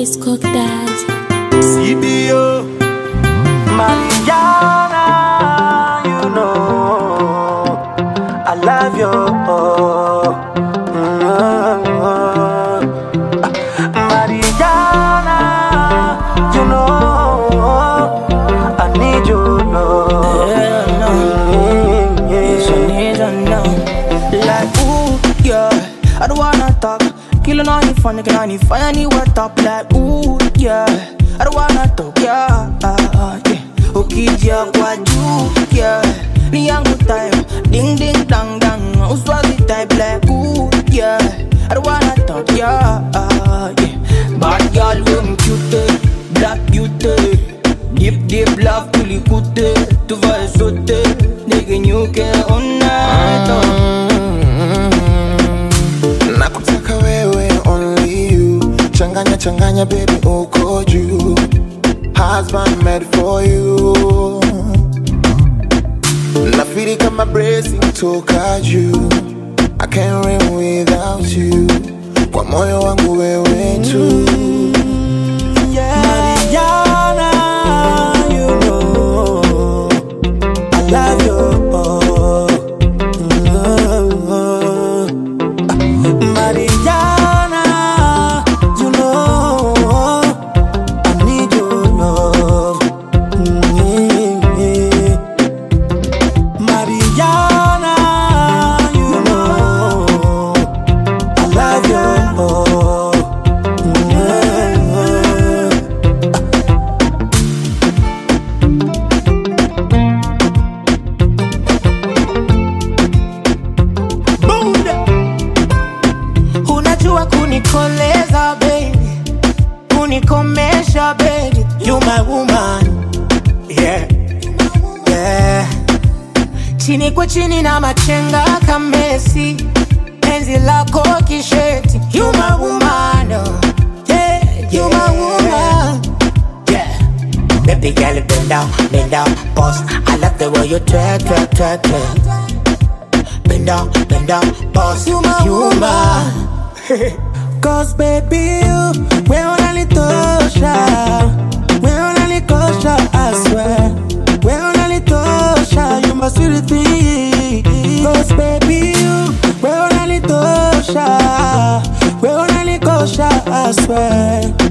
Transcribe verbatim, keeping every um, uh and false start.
Miss Cook Dad. C B O Mariana, you know I love you. Mm-hmm. Mariana, you know I need your love. Yeah, no. Mm-hmm. Yes, I need to know. Like, ooh, yeah, I don't wanna talk. Killing on you fun, nigga, on you fun, I need what up. Like, ooh, yeah, I don't wanna talk, yeah, uh, yeah. Ukija kwa juu, yeah, ni yangu time. Ding, ding, dang, dang, uswazi type. Like, ooh, yeah, I don't wanna talk, yeah, uh, yeah. Bad girl, wewe cute, black beauty. Deep, deep love, tulikute, tuvae sote. Nigga, nyuke all night, oh. Nakutaka wewe, only you. Changanya, changanya, baby, uko juu. Husband made for you. Nafiri kama blessing toka juu. I can't live without you. Kwa moyo wangu wewe tu. Mariana, you know I love you. Mm-hmm. Mariana, you know I need your love. Mm-hmm. Mariana, you know I love you. Mm-hmm. Unajua kunikoleza baby, kunikomesha baby. You my woman, yeah, yeah. Chini kwa chini na machenga kamesi, penzi lako kisheti. You my woman, oh, yeah, you my woman, yeah. Baby girl, bend down, bend down, boss. I love the way you twerk, twerk, twerk, twerk. Bend down, bend down, boss. You my woman. Cause baby you, we unanitosha, we unanikosha, I swear. We unanitosha, you my sweet thing. Cause baby you, we unanitosha, we unanikosha, I swear.